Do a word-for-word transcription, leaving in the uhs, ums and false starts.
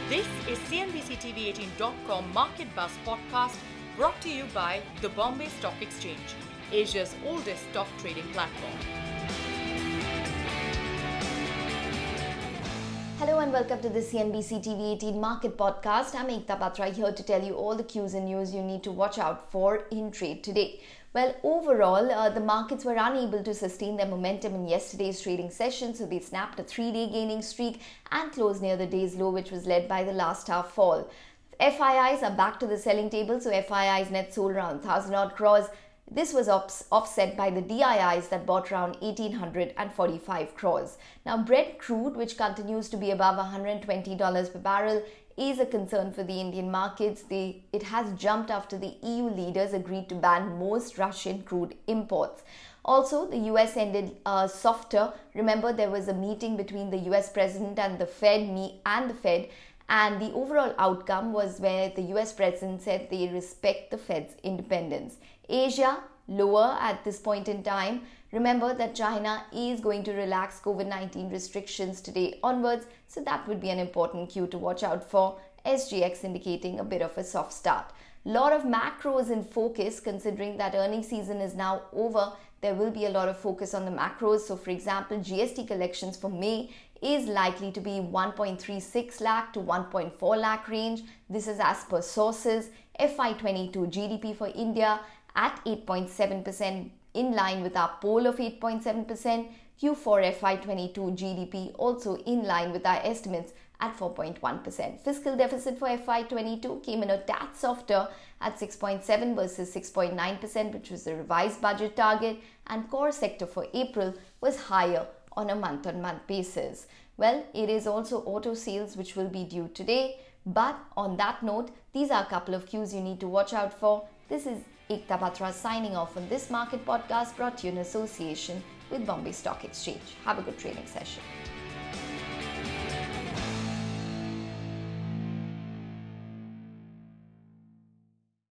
This is C N B C T V eighteen dot com Market Buzz podcast brought to you by the Bombay Stock Exchange, Asia's oldest stock trading platform. Hello and welcome to the C N B C T V eighteen Market Podcast. I'm Ekta Batra here to tell you all the cues and news you need to watch out for in trade today. Well, overall, uh, the markets were unable to sustain their momentum in yesterday's trading session, so they snapped a three-day gaining streak and closed near the day's low, which was led by the last hour fall. F I Is are back to the selling table, so F I Is net sold around one thousand odd crores. This was ops- offset by the D I Is that bought around one thousand eight hundred forty-five crores. Now, Brent crude, which continues to be above one hundred twenty dollars per barrel, is a concern for the Indian markets. They, it has jumped after the E U leaders agreed to ban most Russian crude imports. Also, the U S ended uh, softer. Remember, there was a meeting between the U S president and the Fed, me and the Fed, and the overall outcome was where the U S president said they respect the Fed's independence. Asia, lower at this point in time. Remember that China is going to relax COVID nineteen restrictions today onwards, so that would be an important cue to watch out for. S G X indicating a bit of a soft start. Lot of macros in focus considering that earnings season is now over. There will be a lot of focus on the macros. So for example, G S T collections for May is likely to be one point three six lakh to one point four lakh range. This is as per sources. F Y twenty-two G D P for India at eight point seven percent, in line with our poll of eight point seven percent. Q four F Y twenty-two G D P also in line with our estimates at four point one percent. Fiscal deficit for F Y twenty-two came in a tad softer at six point seven versus six point nine percent, which was the revised budget target, and core sector for April was higher on a month-on-month basis. Well, it is also auto sales which will be due today. But on that note, these are a couple of cues you need to watch out for. This is Ekta Batra signing off on this market podcast brought to you in association with Bombay Stock Exchange. Have a good trading session.